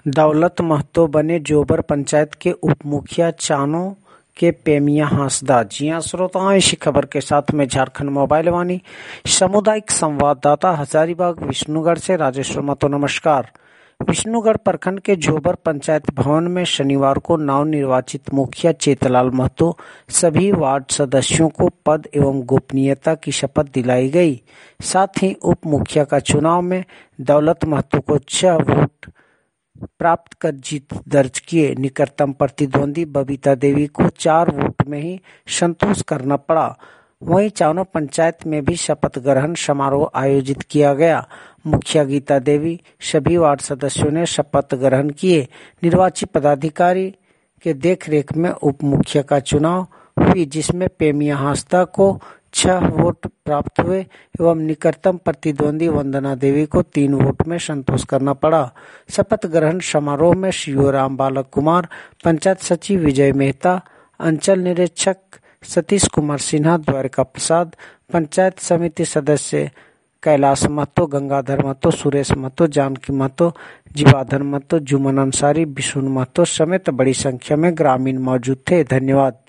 दौलत महतो बने जोबर पंचायत के उप मुखिया, चानों के पेमिया हांसदा। जी हां श्रोताओं, इसी खबर के साथ में झारखंड मोबाइल वाणी सामुदायिक संवाददाता हजारीबाग विष्णुगढ़ से राजेश्वर महतो। नमस्कार। विष्णुगढ़ प्रखंड के जोबर पंचायत भवन में शनिवार को नवनिर्वाचित मुखिया चेतलाल महतो सभी वार्ड सदस्यों को पद एवं गोपनीयता की शपथ दिलाई गई। साथ ही उप मुखिया का चुनाव में दौलत महतो को 6 वोट प्राप्त कर जीत दर्ज किए। निकटतम प्रतिद्वंदी बबीता देवी को 4 वोट में ही संतोष करना पड़ा। वहीं चानों पंचायत में भी शपथ ग्रहण समारोह आयोजित किया गया। मुखिया गीता देवी सभी वार्ड सदस्यों ने शपथ ग्रहण किए। निर्वाचित पदाधिकारी के देखरेख में उप मुखिया का चुनाव हुई, जिसमें पेमिया हांसदा को 6 वोट प्राप्त हुए एवं निकटतम प्रतिद्वंदी वंदना देवी को 3 वोट में संतोष करना पड़ा। शपथ ग्रहण समारोह में सीओ राम बालक कुमार, पंचायत सचिव विजय मेहता, अंचल निरीक्षक सतीश कुमार सिन्हा, द्वारका प्रसाद, पंचायत समिति सदस्य कैलाश महतो, गंगाधर महतो, सुरेश महतो, जानकी महतो, जीवाधर महतो, जुमन अंसारी, विष्णु महतो समेत बड़ी संख्या में ग्रामीण मौजूद थे। धन्यवाद।